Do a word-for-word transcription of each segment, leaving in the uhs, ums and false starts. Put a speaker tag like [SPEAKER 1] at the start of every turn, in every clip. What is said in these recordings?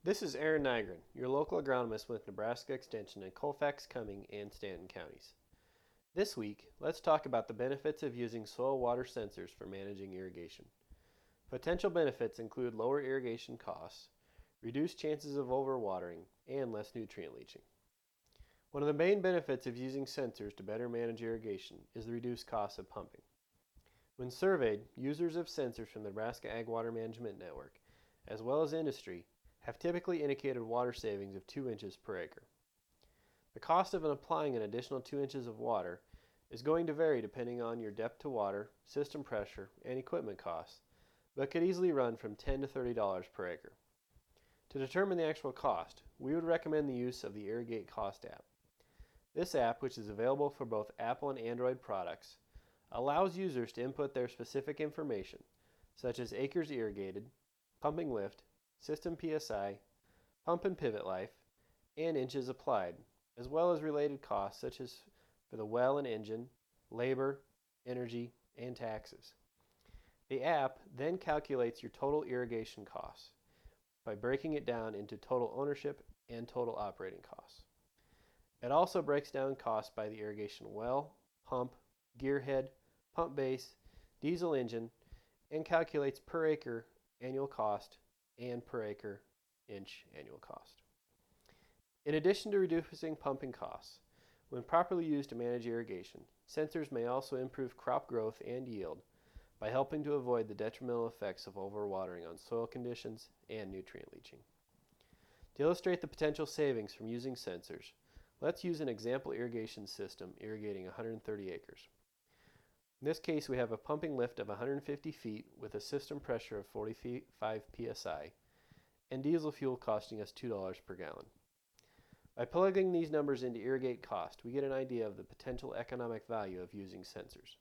[SPEAKER 1] This is Aaron Nygren, your local agronomist with Nebraska Extension in Colfax, Cumming, and Stanton counties. This week, let's talk about the benefits of using soil water sensors for managing irrigation. Potential benefits include lower irrigation costs, reduced chances of overwatering, and less nutrient leaching. One of the main benefits of using sensors to better manage irrigation is the reduced cost of pumping. When surveyed, users of sensors from the Nebraska Ag Water Management Network, as well as industry, have typically indicated water savings of two inches per acre. The cost of applying an additional two inches of water is going to vary depending on your depth to water, system pressure, and equipment costs, but could easily run from ten to thirty dollars per acre. To determine the actual cost, we would recommend the use of the Irrigate Cost app. This app, which is available for both Apple and Android products, allows users to input their specific information, such as acres irrigated, pumping lift, system P S I, pump and pivot life, and inches applied, as well as related costs such as for the well and engine, labor, energy, and taxes. The app then calculates your total irrigation costs by breaking it down into total ownership and total operating costs. It also breaks down costs by the irrigation well, pump, gearhead, pump base, diesel engine, and calculates per acre annual cost and per acre inch annual cost. In addition to reducing pumping costs, when properly used to manage irrigation, sensors may also improve crop growth and yield by helping to avoid the detrimental effects of overwatering on soil conditions and nutrient leaching. To illustrate the potential savings from using sensors, let's use an example irrigation system irrigating one hundred thirty acres. In this case, we have a pumping lift of one hundred fifty feet with a system pressure of forty-five P S I and diesel fuel costing us two dollars per gallon. By plugging these numbers into Irrigate Cost, we get an idea of the potential economic value of using sensors.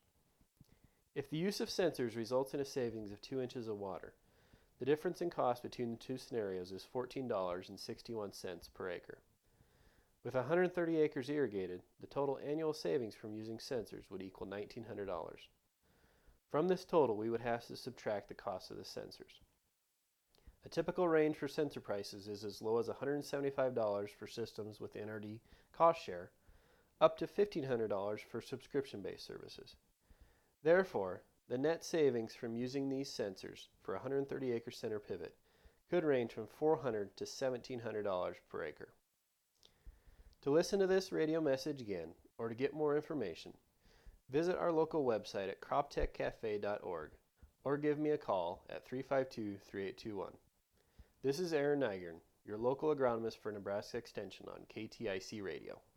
[SPEAKER 1] If the use of sensors results in a savings of two inches of water, the difference in cost between the two scenarios is fourteen dollars and sixty-one cents per acre. With one hundred thirty acres irrigated, the total annual savings from using sensors would equal one thousand nine hundred dollars. From this total, we would have to subtract the cost of the sensors. A typical range for sensor prices is as low as one hundred seventy-five dollars for systems with N R D cost share, up to fifteen hundred dollars for subscription-based services. Therefore, the net savings from using these sensors for a one hundred thirty acre center pivot could range from four hundred dollars to seventeen hundred dollars per acre. To listen to this radio message again, or to get more information, visit our local website at crop tech cafe dot org or give me a call at three five two, three eight two one. This is Aaron Nygren, your local agronomist for Nebraska Extension on K T I C Radio.